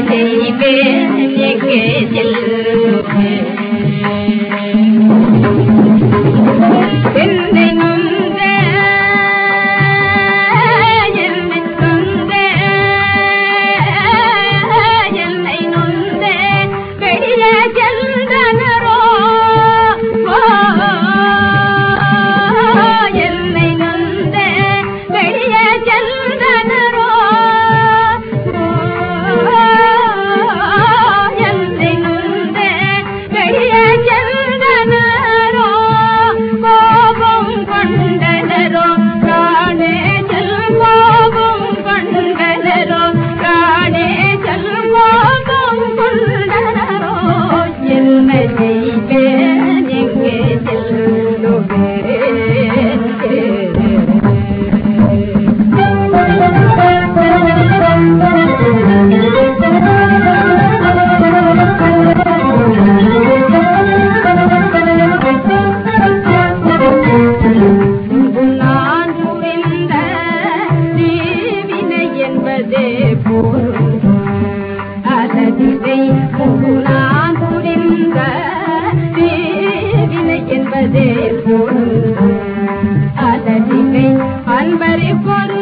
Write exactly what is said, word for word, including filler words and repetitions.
செய்வேன் எங்கே செல்வேன் என்னை நொந்த என்னை நொந்த என்னை நொந்த வெளிய சென்றனரோ என்னை நொந்த வெளிய சென்றனரோ என்னை நொந்த வெளிய சென்றனரோ கோபம் கொண்டனரோ காணே செல் கோபம் கொண்டனரோ காணே செல் கோபம் கொண்டனரோ என்னை செய்வேன் எங்கே நான் புரிந்த தீவினை என்பதே போலும் அதனை நான் புரிந்த தீவினை என்பதே போலும் அதனை அன்பரை பொருள்